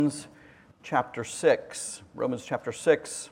chapter 6. Romans chapter 6.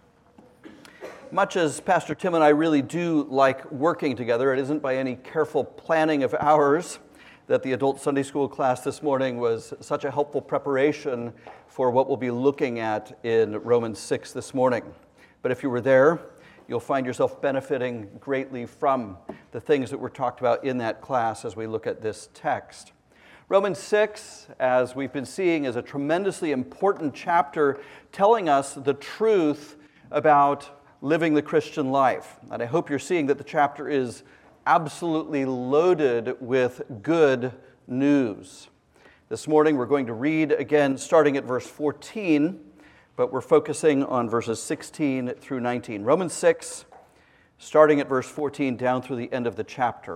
Much as Pastor Tim and I really do like working together, it isn't by any careful planning of ours that the adult Sunday school class this morning was such a helpful preparation for what we'll be looking at in Romans 6 this morning. But if you were there, you'll find yourself benefiting greatly from the things that were talked about in that class as we look at this text. Romans 6, as we've been seeing, is a tremendously important chapter telling us the truth about living the Christian life. And I hope you're seeing that the chapter is absolutely loaded with good news. This morning we're going to read again starting at verse 14, but we're focusing on verses 16 through 19. Romans 6, starting at verse 14 down through the end of the chapter.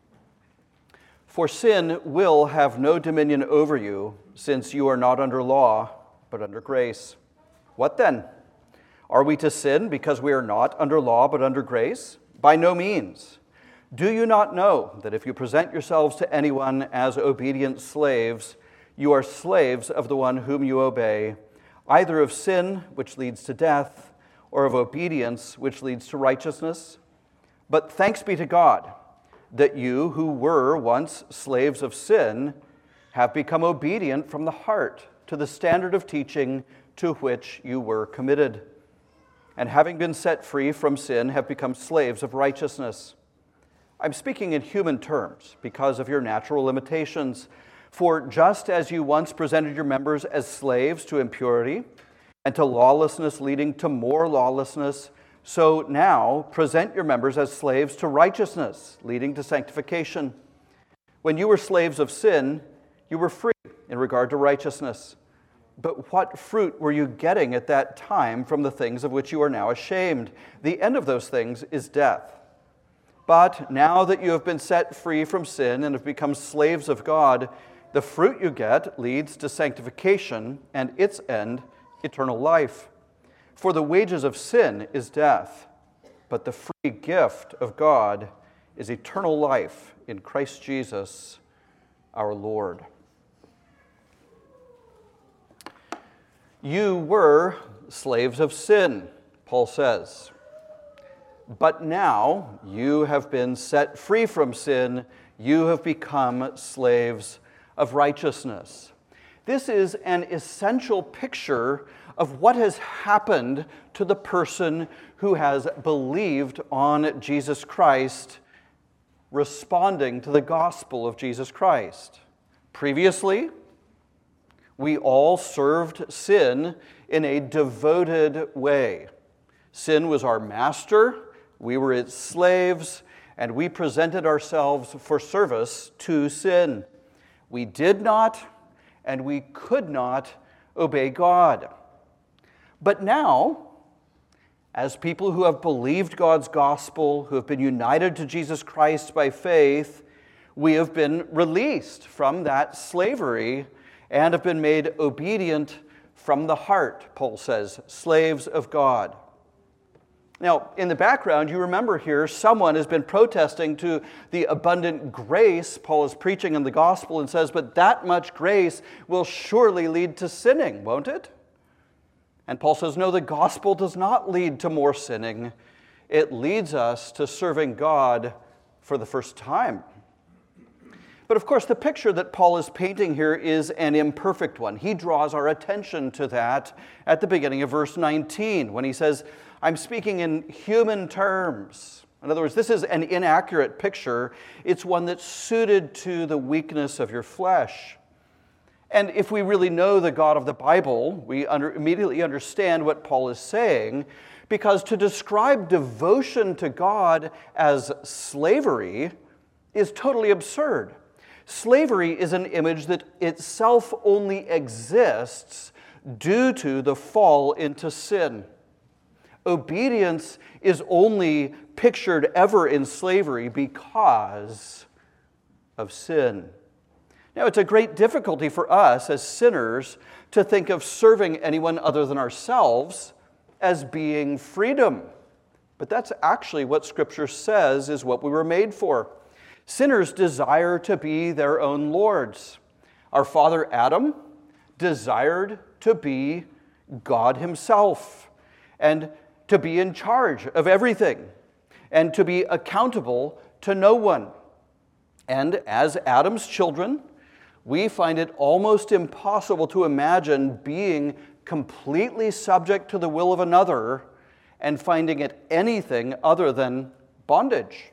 For sin will have no dominion over you, since you are not under law, but under grace. What then? Are we to sin because we are not under law, but under grace? By no means. Do you not know that if you present yourselves to anyone as obedient slaves, you are slaves of the one whom you obey, either of sin, which leads to death, or of obedience, which leads to righteousness? But thanks be to God, that you who were once slaves of sin have become obedient from the heart to the standard of teaching to which you were committed, and having been set free from sin have become slaves of righteousness. I'm speaking in human terms because of your natural limitations. For just as you once presented your members as slaves to impurity and to lawlessness leading to more lawlessness, so now present your members as slaves to righteousness, leading to sanctification. When you were slaves of sin, you were free in regard to righteousness. But what fruit were you getting at that time from the things of which you are now ashamed? The end of those things is death. But now that you have been set free from sin and have become slaves of God, the fruit you get leads to sanctification, and its end, eternal life. For the wages of sin is death, but the free gift of God is eternal life in Christ Jesus our Lord. You were slaves of sin, Paul says, but now you have been set free from sin. You have become slaves of righteousness. This is an essential picture of what has happened to the person who has believed on Jesus Christ, responding to the gospel of Jesus Christ. Previously, we all served sin in a devoted way. Sin was our master, we were its slaves, and we presented ourselves for service to sin. We did not, and we could not obey God. But now, as people who have believed God's gospel, who have been united to Jesus Christ by faith, we have been released from that slavery and have been made obedient from the heart, Paul says, slaves of God. Now, in the background, you remember here, someone has been protesting to the abundant grace Paul is preaching in the gospel and says, but that much grace will surely lead to sinning, won't it? And Paul says, no, the gospel does not lead to more sinning. It leads us to serving God for the first time. But of course, the picture that Paul is painting here is an imperfect one. He draws our attention to that at the beginning of verse 19 when he says, I'm speaking in human terms. In other words, this is an inaccurate picture. It's one that's suited to the weakness of your flesh. And if we really know the God of the Bible, we immediately understand what Paul is saying, because to describe devotion to God as slavery is totally absurd. Slavery is an image that itself only exists due to the fall into sin. Obedience is only pictured ever in slavery because of sin. Now, it's a great difficulty for us as sinners to think of serving anyone other than ourselves as being freedom. But that's actually what Scripture says is what we were made for. Sinners desire to be their own lords. Our father Adam desired to be God himself and to be in charge of everything and to be accountable to no one. And as Adam's children, we find it almost impossible to imagine being completely subject to the will of another and finding it anything other than bondage.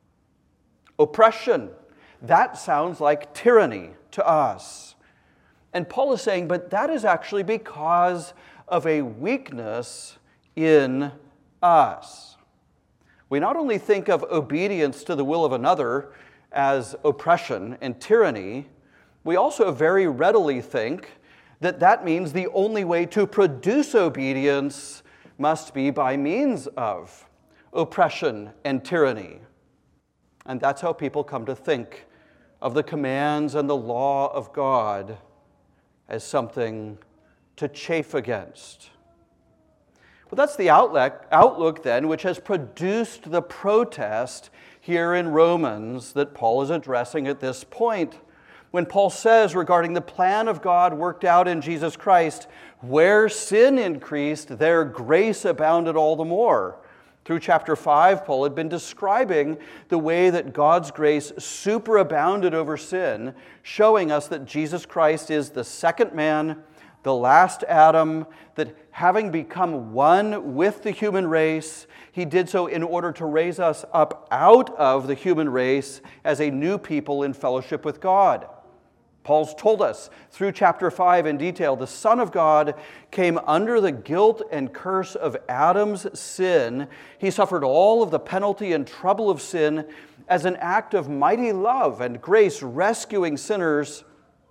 Oppression, that sounds like tyranny to us. And Paul is saying, but that is actually because of a weakness in us. We not only think of obedience to the will of another as oppression and tyranny, we also very readily think that that means the only way to produce obedience must be by means of oppression and tyranny. And that's how people come to think of the commands and the law of God as something to chafe against. Well, that's the outlook then which has produced the protest here in Romans that Paul is addressing at this point. When Paul says regarding the plan of God worked out in Jesus Christ, where sin increased, there grace abounded all the more. Through chapter 5, Paul had been describing the way that God's grace superabounded over sin, showing us that Jesus Christ is the second man, the last Adam, that having become one with the human race, he did so in order to raise us up out of the human race as a new people in fellowship with God. Paul's told us through chapter 5 in detail, the Son of God came under the guilt and curse of Adam's sin. He suffered all of the penalty and trouble of sin as an act of mighty love and grace, rescuing sinners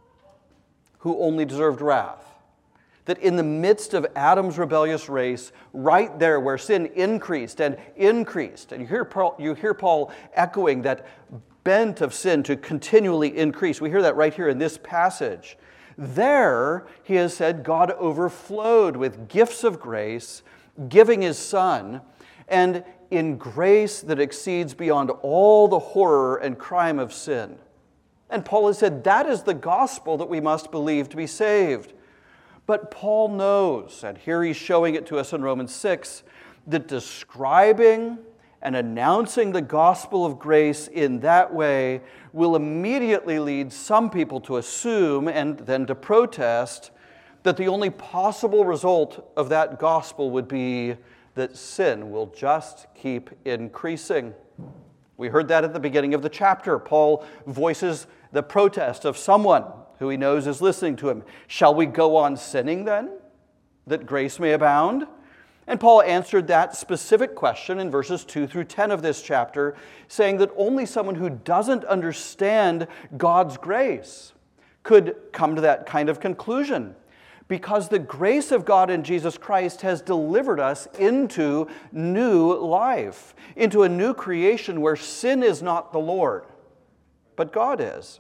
who only deserved wrath. That in the midst of Adam's rebellious race, right there where sin increased, and you hear Paul echoing that bent of sin to continually increase. We hear that right here in this passage. There, he has said, God overflowed with gifts of grace, giving his Son, and in grace that exceeds beyond all the horror and crime of sin. And Paul has said that is the gospel that we must believe to be saved. But Paul knows, and here he's showing it to us in Romans 6, that describing and announcing the gospel of grace in that way will immediately lead some people to assume and then to protest that the only possible result of that gospel would be that sin will just keep increasing. We heard that at the beginning of the chapter. Paul voices the protest of someone who he knows is listening to him. Shall we go on sinning then, that grace may abound? And Paul answered that specific question in verses 2 through 10 of this chapter, saying that only someone who doesn't understand God's grace could come to that kind of conclusion, because the grace of God in Jesus Christ has delivered us into new life, into a new creation where sin is not the Lord, but God is.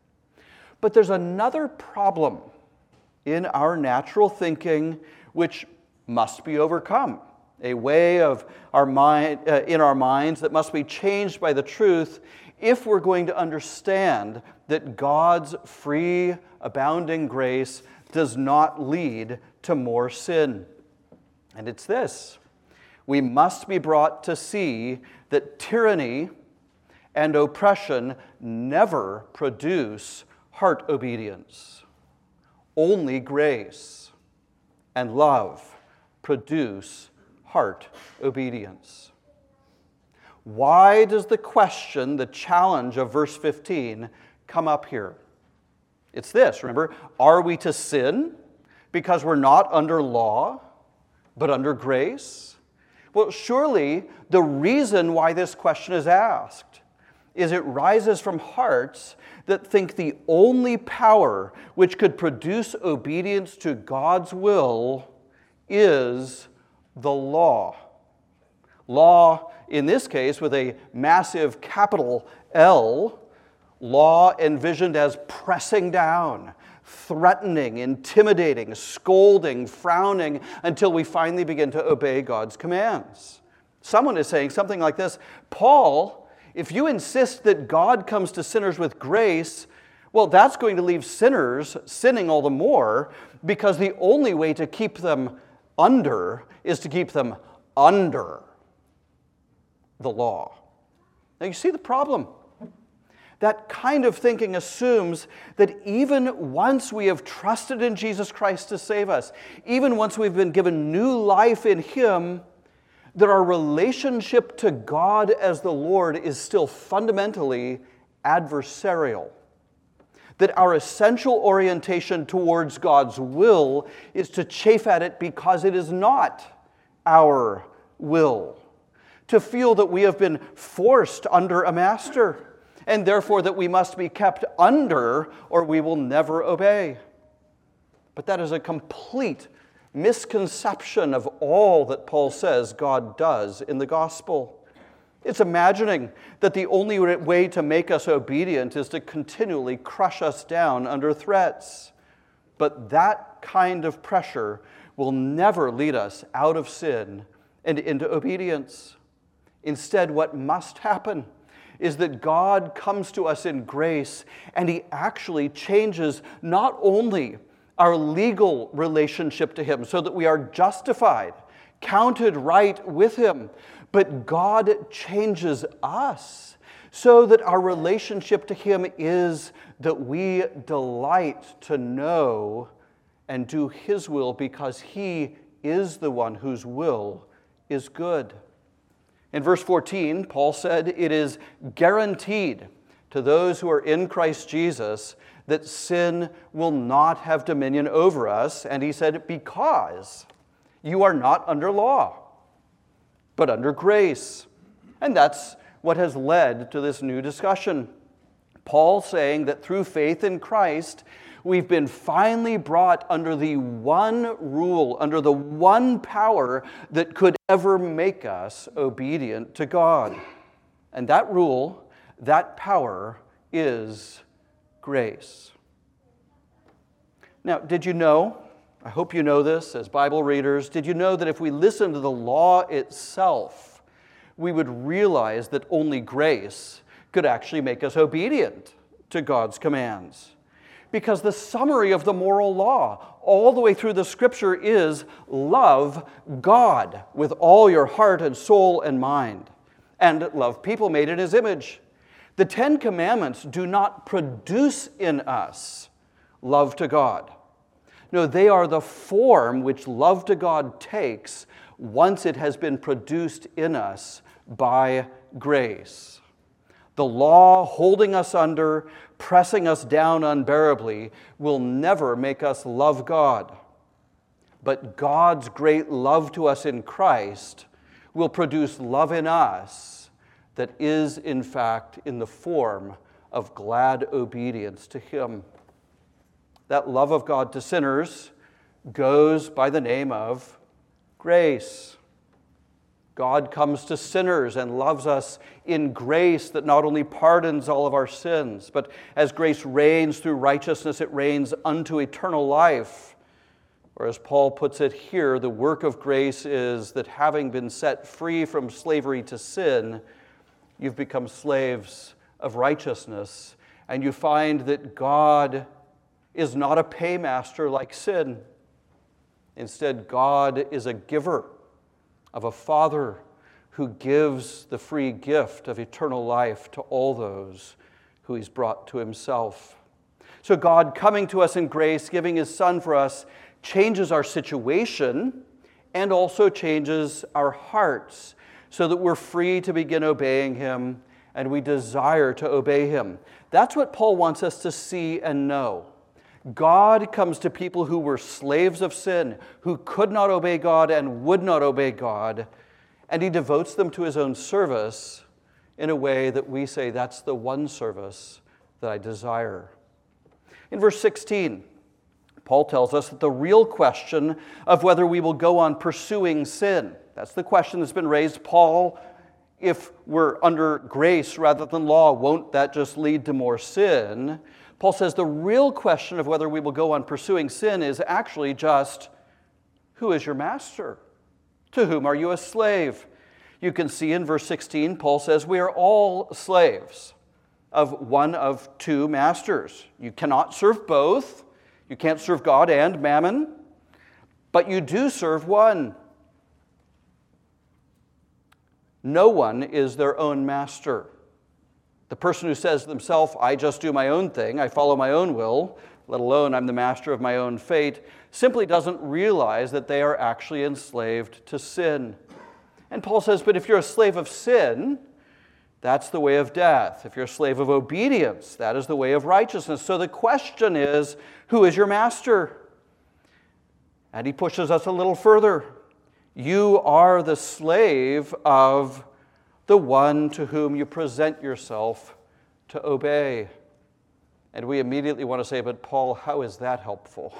But there's another problem in our natural thinking which must be overcome, a way of our mind in our minds that must be changed by the truth if we're going to understand that God's free, abounding grace does not lead to more sin. And it's this: we must be brought to see that tyranny and oppression never produce heart obedience. Only grace and love produce heart obedience. Why does the question, the challenge of verse 15, come up here? It's this, remember, are we to sin because we're not under law, but under grace? Well, surely the reason why this question is asked is it rises from hearts that think the only power which could produce obedience to God's will is the law. Law, in this case, with a massive capital L, law envisioned as pressing down, threatening, intimidating, scolding, frowning, until we finally begin to obey God's commands. Someone is saying something like this: Paul, if you insist that God comes to sinners with grace, Well, that's going to leave sinners sinning all the more, because the only way to keep them under is to keep them under the law. Now, you see the problem. That kind of thinking assumes that even once we have trusted in Jesus Christ to save us, even once we've been given new life in Him, that our relationship to God as the Lord is still fundamentally adversarial. That our essential orientation towards God's will is to chafe at it because it is not our will. To feel that we have been forced under a master, and therefore that we must be kept under or we will never obey. But that is a complete misconception of all that Paul says God does in the gospel. It's imagining that the only way to make us obedient is to continually crush us down under threats. But that kind of pressure will never lead us out of sin and into obedience. Instead, what must happen is that God comes to us in grace, and He actually changes not only our legal relationship to Him so that we are justified, counted right with Him, but God changes us so that our relationship to Him is that we delight to know and do His will because He is the one whose will is good. In verse 14, Paul said, it is guaranteed to those who are in Christ Jesus that sin will not have dominion over us. And he said, because you are not under law, but under grace. And that's what has led to this new discussion. Paul saying that through faith in Christ, we've been finally brought under the one rule, under the one power that could ever make us obedient to God. And that rule, that power, is grace. Now, did you know, I hope you know this as Bible readers, did you know that if we listen to the law itself, we would realize that only grace could actually make us obedient to God's commands? Because the summary of the moral law all the way through the Scripture is love God with all your heart and soul and mind, and love people made in His image. The Ten Commandments do not produce in us love to God. No, they are the form which love to God takes once it has been produced in us by grace. The law holding us under, pressing us down unbearably, will never make us love God. But God's great love to us in Christ will produce love in us that is, in fact, in the form of glad obedience to Him. That love of God to sinners goes by the name of grace. God comes to sinners and loves us in grace that not only pardons all of our sins, but as grace reigns through righteousness, it reigns unto eternal life. Or as Paul puts it here, the work of grace is that having been set free from slavery to sin, you've become slaves of righteousness, and you find that God is not a paymaster like sin. Instead, God is a giver, of a Father who gives the free gift of eternal life to all those who He's brought to Himself. So God coming to us in grace, giving His Son for us, changes our situation and also changes our hearts so that we're free to begin obeying Him and we desire to obey Him. That's what Paul wants us to see and know. God comes to people who were slaves of sin, who could not obey God and would not obey God, and He devotes them to His own service in a way that we say, that's the one service that I desire. In verse 16, Paul tells us that the real question of whether we will go on pursuing sin, that's the question that's been raised. Paul, if we're under grace rather than law, won't that just lead to more sin? Paul says the real question of whether we will go on pursuing sin is actually just, who is your master? To whom are you a slave? You can see in verse 16, Paul says we are all slaves. of one of two masters. You cannot serve both. You can't serve God and mammon, but you do serve one. No one is their own master. The person who says to themselves, I just do my own thing, I follow my own will, let alone I'm the master of my own fate, simply doesn't realize that they are actually enslaved to sin. And Paul says, but if you're a slave of sin, that's the way of death. If you're a slave of obedience, that is the way of righteousness. So the question is, who is your master? And he pushes us a little further. You are the slave of the one to whom you present yourself to obey. And we immediately want to say, but Paul, how is that helpful?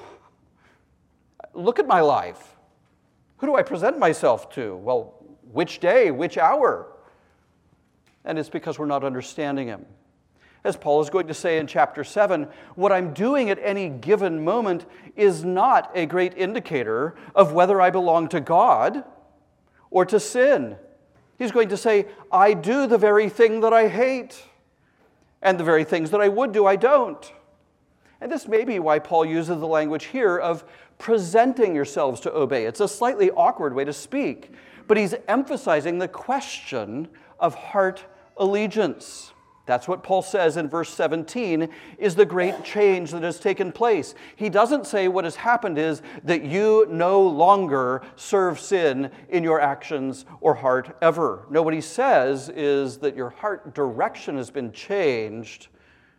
Look at my life. Who do I present myself to? Well, which day, which hour? And it's because we're not understanding him. As Paul is going to say in chapter 7, what I'm doing at any given moment is not a great indicator of whether I belong to God or to sin. He's going to say, I do the very thing that I hate, and the very things that I would do, I don't. And this may be why Paul uses the language here of presenting yourselves to obey. It's a slightly awkward way to speak, but he's emphasizing the question of heart allegiance. That's what Paul says in verse 17 is the great change that has taken place. He doesn't say what has happened is that you no longer serve sin in your actions or heart ever. No, what he says is that your heart direction has been changed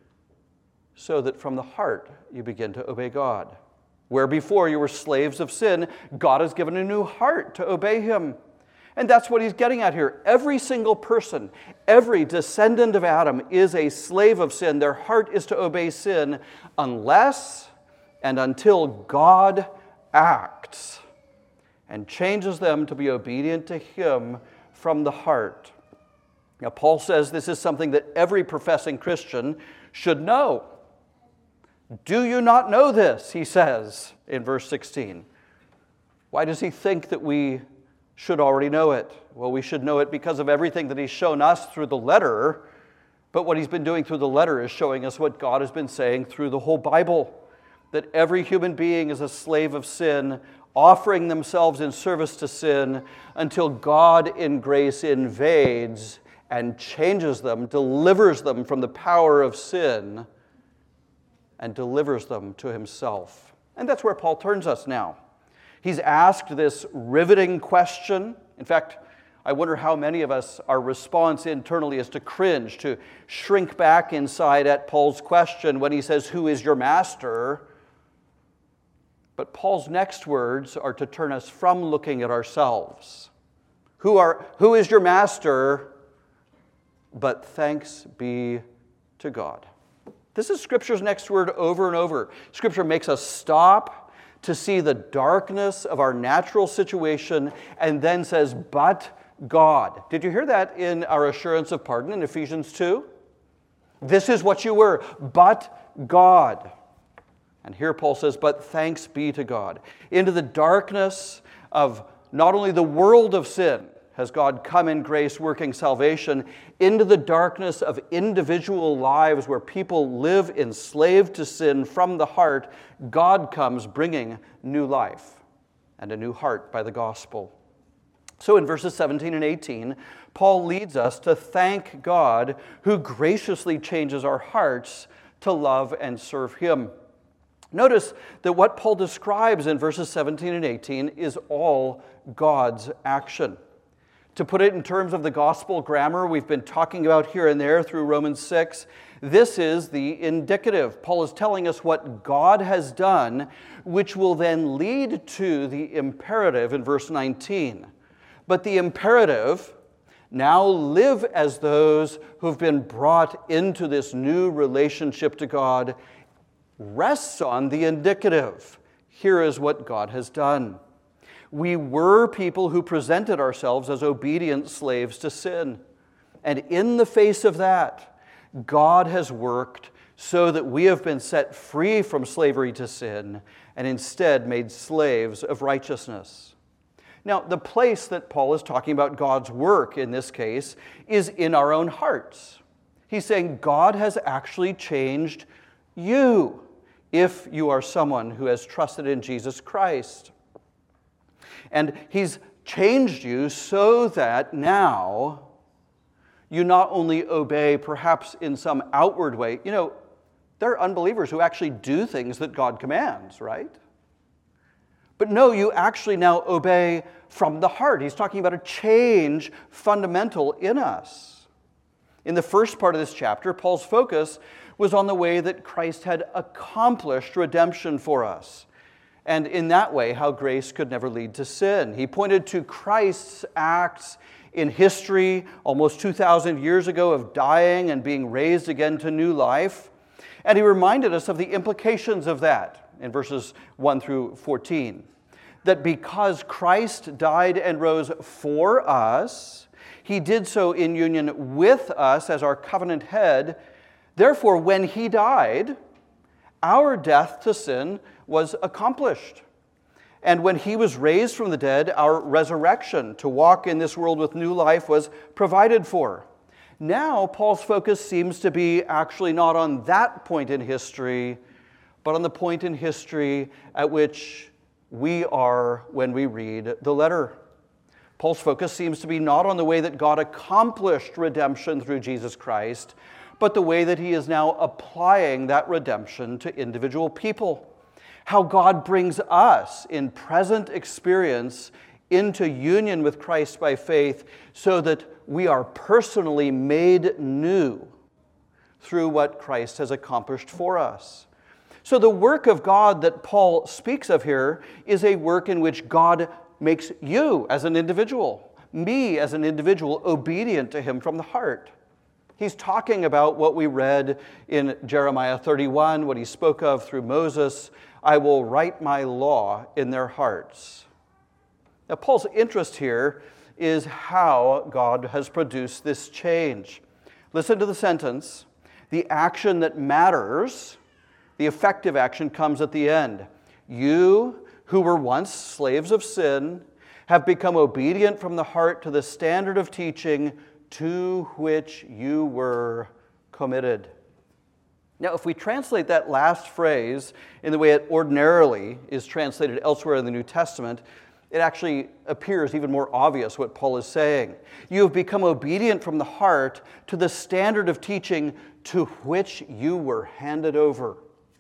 so that from the heart you begin to obey God. Where before you were slaves of sin, God has given a new heart to obey him. And that's what he's getting at here. Every single person, every descendant of Adam is a slave of sin. Their heart is to obey sin unless and until God acts and changes them to be obedient to him from the heart. Now, Paul says this is something that every professing Christian should know. Do you not know this, he says in verse 16. Why does he think that we should already know it? Well, we should know it because of everything that he's shown us through the letter, but what he's been doing through the letter is showing us what God has been saying through the whole Bible, that every human being is a slave of sin, offering themselves in service to sin until God in grace invades and changes them, delivers them from the power of sin, and delivers them to himself. And that's where Paul turns us now. He's asked this riveting question. In fact, I wonder how many of us, our response internally is to cringe, to shrink back inside at Paul's question when he says, who is your master? But Paul's next words are to turn us from looking at ourselves. Who is your master? But thanks be to God. This is Scripture's next word over and over. Scripture makes us stop to see the darkness of our natural situation and then says, but God. Did you hear that in our assurance of pardon in Ephesians 2? This is what you were, but God. And here Paul says, but thanks be to God. Into the darkness of not only the world of sin has God come in grace working salvation, into the darkness of individual lives where people live enslaved to sin from the heart, God comes bringing new life and a new heart by the gospel. So in verses 17 and 18, Paul leads us to thank God who graciously changes our hearts to love and serve him. Notice that what Paul describes in verses 17 and 18 is all God's action. To put it in terms of the gospel grammar we've been talking about here and there through Romans 6, this is the indicative. Paul is telling us what God has done, which will then lead to the imperative in verse 19. But the imperative, now live as those who've been brought into this new relationship to God, rests on the indicative. Here is what God has done. We were people who presented ourselves as obedient slaves to sin. And in the face of that, God has worked so that we have been set free from slavery to sin and instead made slaves of righteousness. Now, the place that Paul is talking about God's work in this case is in our own hearts. He's saying God has actually changed you if you are someone who has trusted in Jesus Christ. And He's changed you so that now you not only obey perhaps in some outward way. You know, there are unbelievers who actually do things that God commands, right? But no, you actually now obey from the heart. He's talking about a change fundamental in us. In the first part of this chapter, Paul's focus was on the way that Christ had accomplished redemption for us. And in that way, how grace could never lead to sin. He pointed to Christ's acts in history almost 2,000 years ago of dying and being raised again to new life. And he reminded us of the implications of that in verses 1 through 14. That because Christ died and rose for us, He did so in union with us as our covenant head. Therefore, when He died, our death to sin was accomplished. And when He was raised from the dead, our resurrection to walk in this world with new life was provided for. Now, Paul's focus seems to be actually not on that point in history, but on the point in history at which we are when we read the letter. Paul's focus seems to be not on the way that God accomplished redemption through Jesus Christ, but the way that He is now applying that redemption to individual people. How God brings us in present experience into union with Christ by faith so that we are personally made new through what Christ has accomplished for us. So the work of God that Paul speaks of here is a work in which God makes you as an individual, me as an individual, obedient to Him from the heart. He's talking about what we read in Jeremiah 31, what he spoke of through Moses, I will write my law in their hearts. Now, Paul's interest here is how God has produced this change. Listen to the sentence. The action that matters, the effective action, comes at the end. You who were once slaves of sin have become obedient from the heart to the standard of teaching to which you were committed. Now, if we translate that last phrase in the way it ordinarily is translated elsewhere in the New Testament, it actually appears even more obvious what Paul is saying. You have become obedient from the heart to the standard of teaching to which you were handed over.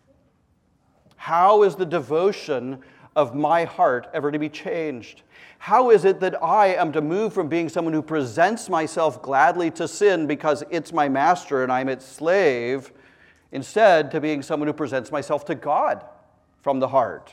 How is the devotion of my heart ever to be changed? How is it that I am to move from being someone who presents myself gladly to sin because it's my master and I'm its slave, instead to being someone who presents myself to God from the heart?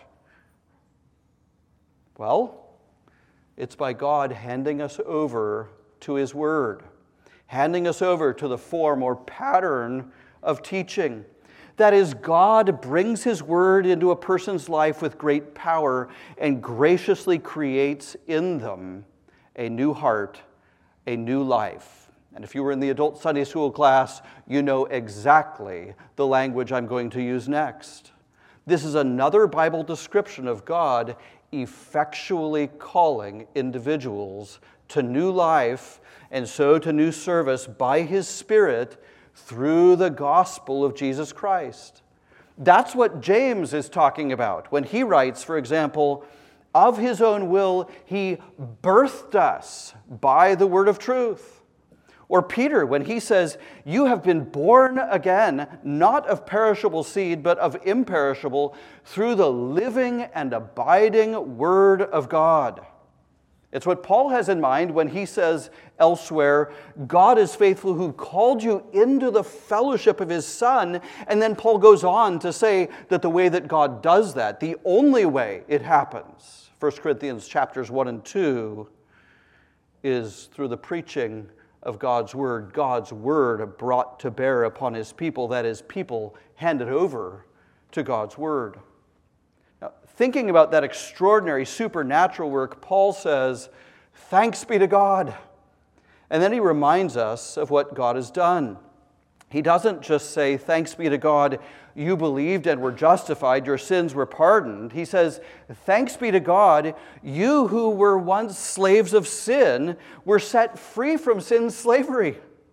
Well, it's by God handing us over to His Word, handing us over to the form or pattern of teaching. That is, God brings His Word into a person's life with great power and graciously creates in them a new heart, a new life. And if you were in the adult Sunday school class, you know exactly the language I'm going to use next. This is another Bible description of God effectually calling individuals to new life and so to new service by His Spirit through the gospel of Jesus Christ. That's what James is talking about when he writes, for example, of His own will He birthed us by the word of truth. Or Peter, when he says, you have been born again, not of perishable seed, but of imperishable, through the living and abiding Word of God. It's what Paul has in mind when he says elsewhere, God is faithful who called you into the fellowship of His Son. And then Paul goes on to say that the way that God does that, the only way it happens, 1 Corinthians chapters 1 and 2, is through the preaching of God's Word brought to bear upon His people, that is, people handed over to God's Word. Now, thinking about that extraordinary supernatural work, Paul says, thanks be to God. And then he reminds us of what God has done. He doesn't just say, thanks be to God, you believed and were justified, your sins were pardoned. He says, thanks be to God, you who were once slaves of sin were set free from sin's slavery.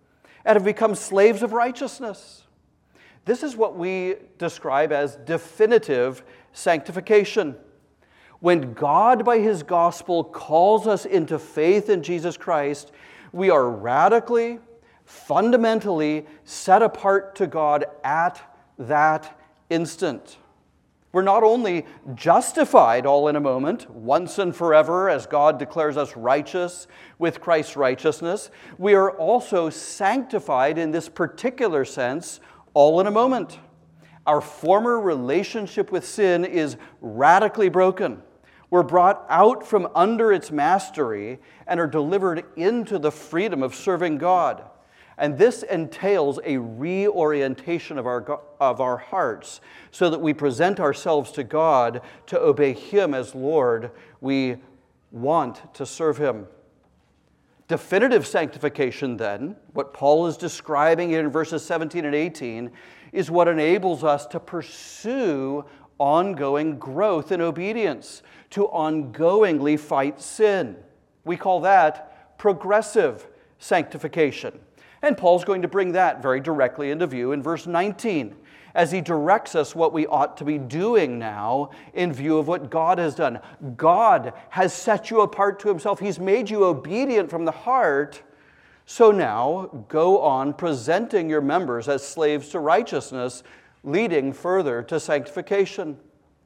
and have become slaves of righteousness. This is what we describe as definitive sanctification. When God, by His gospel, calls us into faith in Jesus Christ, we are radically, fundamentally set apart to God at that instant. We're not only justified all in a moment, once and forever, as God declares us righteous with Christ's righteousness, we are also sanctified in this particular sense all in a moment. Our former relationship with sin is radically broken. We're brought out from under its mastery and are delivered into the freedom of serving God. And this entails a reorientation of our hearts so that we present ourselves to God to obey Him as Lord. We want to serve Him. Definitive sanctification, then, what Paul is describing in verses 17 and 18, is what enables us to pursue ongoing growth in obedience, to ongoingly fight sin. We call that progressive sanctification. And Paul's going to bring that very directly into view in verse 19, as he directs us what we ought to be doing now in view of what God has done. God has set you apart to Himself. He's made you obedient from the heart. So now go on presenting your members as slaves to righteousness, leading further to sanctification.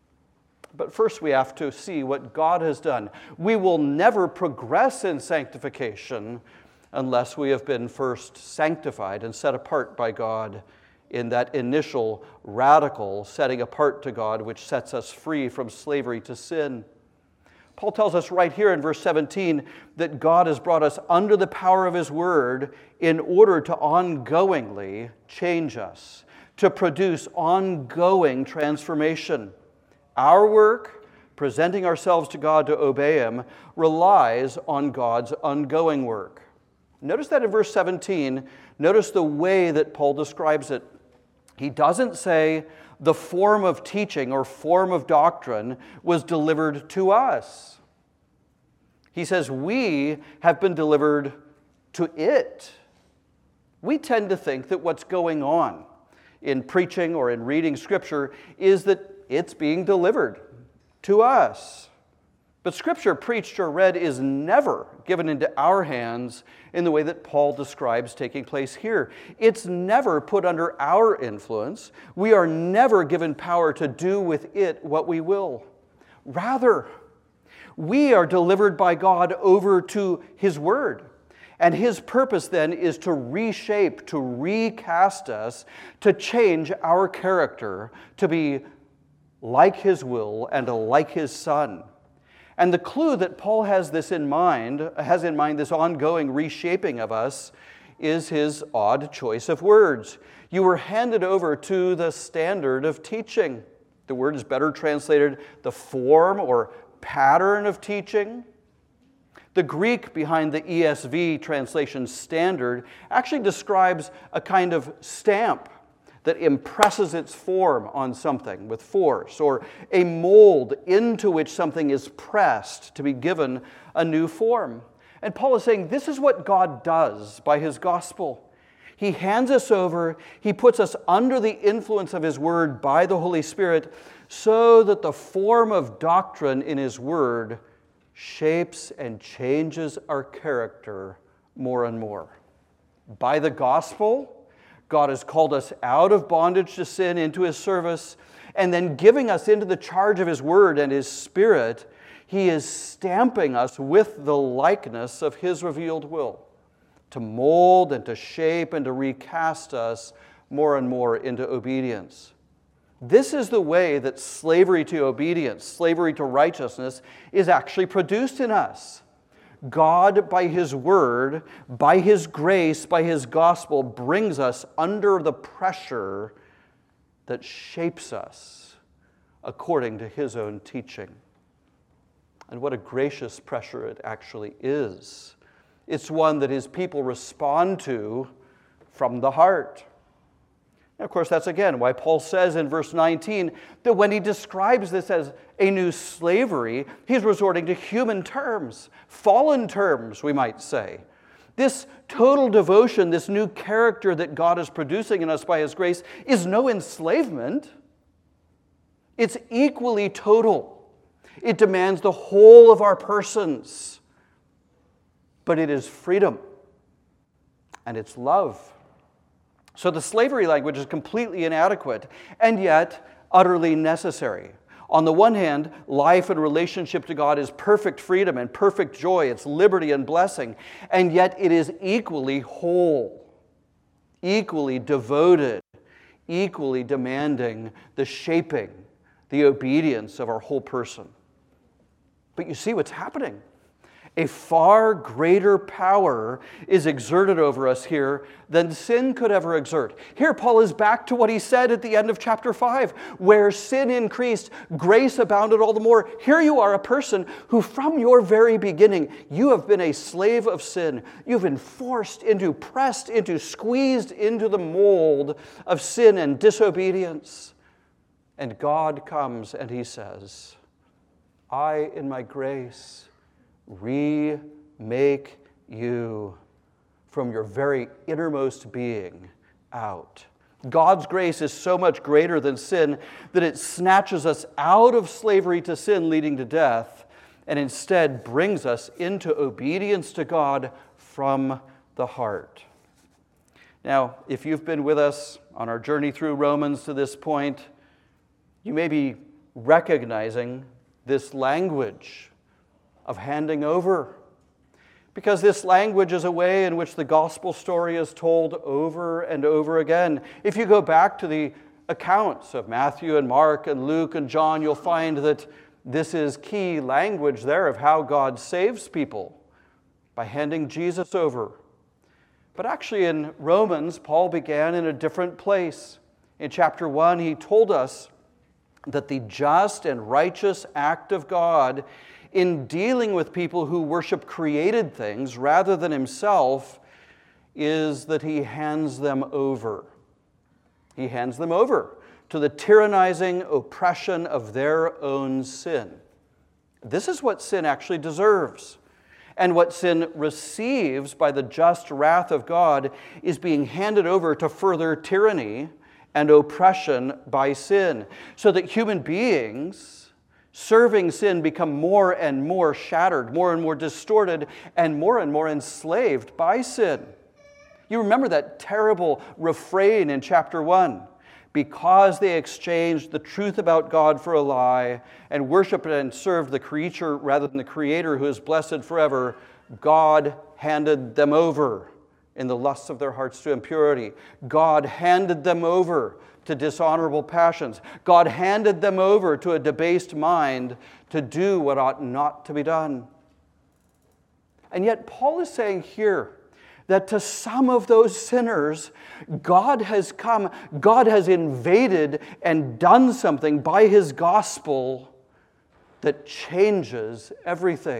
But first we have to see what God has done. We will never progress in sanctification unless we have been first sanctified and set apart by God in that initial radical setting apart to God, which sets us free from slavery to sin. Paul tells us right here in verse 17 that God has brought us under the power of His Word in order to ongoingly change us, to produce ongoing transformation. Our work, presenting ourselves to God to obey Him, relies on God's ongoing work. Notice that in verse 17, notice the way that Paul describes it. He doesn't say the form of teaching or form of doctrine was delivered to us. He says we have been delivered to it. We tend to think that what's going on in preaching or in reading Scripture is that it's being delivered to us. But Scripture preached or read is never given into our hands in the way that Paul describes taking place here. It's never put under our influence. We are never given power to do with it what we will. Rather, we are delivered by God over to His Word. And His purpose then is to reshape, to recast us, to change our character, to be like His will and like His Son. And the clue that Paul has in mind this ongoing reshaping of us, is his odd choice of words. You were handed over to the standard of teaching. The word is better translated the form or pattern of teaching. The Greek behind the ESV translation standard actually describes a kind of stamp that impresses its form on something with force, or a mold into which something is pressed to be given a new form. And Paul is saying this is what God does by His gospel. He hands us over, He puts us under the influence of His Word by the Holy Spirit so that the form of doctrine in His Word shapes and changes our character more and more. By the gospel, God has called us out of bondage to sin into His service, and then giving us into the charge of His Word and His Spirit, He is stamping us with the likeness of His revealed will, to mold and to shape and to recast us more and more into obedience. This is the way that slavery to obedience, slavery to righteousness, is actually produced in us. God, by His Word, by His grace, by His gospel, brings us under the pressure that shapes us according to His own teaching. And what a gracious pressure it actually is. It's one that His people respond to from the heart. And of course, that's again why Paul says in verse 19 that when he describes this as a new slavery, he's resorting to human terms, fallen terms, we might say. This total devotion, this new character that God is producing in us by His grace, is no enslavement. It's equally total. It demands the whole of our persons. But it is freedom. And it's love. So the slavery language is completely inadequate, and yet utterly necessary. On the one hand, life and relationship to God is perfect freedom and perfect joy. It's liberty and blessing. And yet it is equally whole, equally devoted, equally demanding the shaping, the obedience of our whole person. But you see what's happening. A far greater power is exerted over us here than sin could ever exert. Here Paul is back to what he said at the end of chapter 5, where sin increased, grace abounded all the more. Here you are, a person who from your very beginning, you have been a slave of sin. You've been forced into, pressed into, squeezed into the mold of sin and disobedience. And God comes and He says, I, in my grace, remake you from your very innermost being out. God's grace is so much greater than sin that it snatches us out of slavery to sin leading to death and instead brings us into obedience to God from the heart. Now, if you've been with us on our journey through Romans to this point, you may be recognizing this language of handing over. Because this language is a way in which the gospel story is told over and over again. If you go back to the accounts of Matthew and Mark and Luke and John, you'll find that this is key language there of how God saves people by handing Jesus over. But actually in Romans, Paul began in a different place. In chapter 1, he told us that the just and righteous act of God in dealing with people who worship created things rather than Himself is that He hands them over. He hands them over to the tyrannizing oppression of their own sin. This is what sin actually deserves. And what sin receives by the just wrath of God is being handed over to further tyranny and oppression by sin, so that human beings serving sin become more and more shattered, more and more distorted, and more enslaved by sin. You remember that terrible refrain in chapter 1. Because they exchanged the truth about God for a lie and worshiped and served the creature rather than the Creator who is blessed forever, God handed them over in the lusts of their hearts to impurity. God handed them over to dishonorable passions. God handed them over to a debased mind to do what ought not to be done. And yet Paul is saying here that to some of those sinners, God has come, God has invaded and done something by His gospel that changes everything.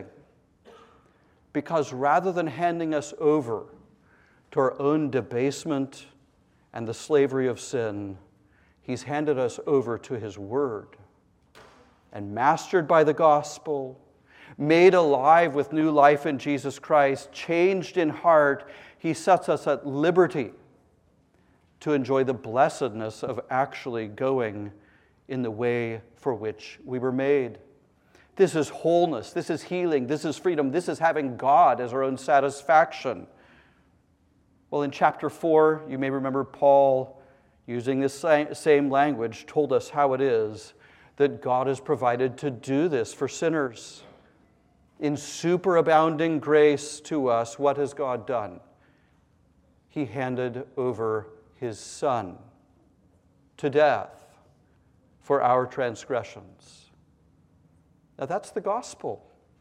Because rather than handing us over to our own debasement and the slavery of sin, He's handed us over to His Word. And mastered by the gospel, made alive with new life in Jesus Christ, changed in heart, He sets us at liberty to enjoy the blessedness of actually going in the way for which we were made. This is wholeness, this is healing, this is freedom, this is having God as our own satisfaction. Well, in chapter 4, you may remember Paul, using this same language, told us how it is that God has provided to do this for sinners. In superabounding grace to us, what has God done? He handed over His Son to death for our transgressions. Now that's the gospel.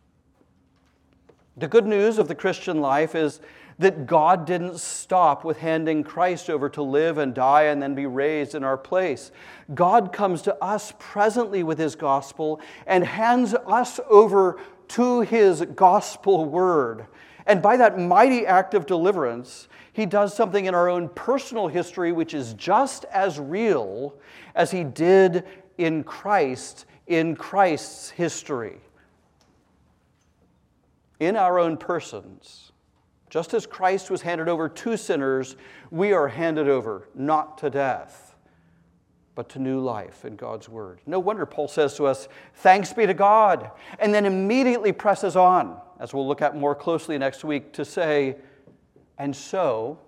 The good news of the Christian life is that God didn't stop with handing Christ over to live and die and then be raised in our place. God comes to us presently with His gospel and hands us over to His gospel word. And by that mighty act of deliverance, He does something in our own personal history which is just as real as He did in Christ's history. In our own persons, Just as Christ was handed over to sinners, we are handed over not to death, but to new life in God's Word. No wonder Paul says to us, thanks be to God, and then immediately presses on, as we'll look at more closely next week, to say, and so,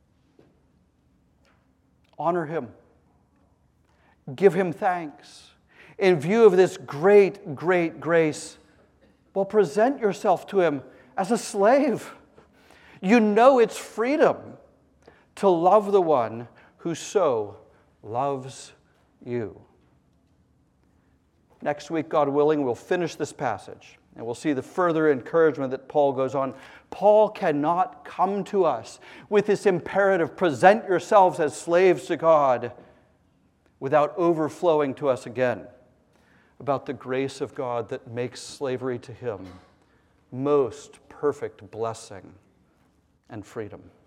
honor Him. Give Him thanks. In view of this great, great grace, well, present yourself to Him as a slave. You know it's freedom to love the one who so loves you. Next week, God willing, we'll finish this passage, and we'll see the further encouragement that Paul goes on. Paul cannot come to us with this imperative, present yourselves as slaves to God, without overflowing to us again about the grace of God that makes slavery to Him most perfect blessing and freedom.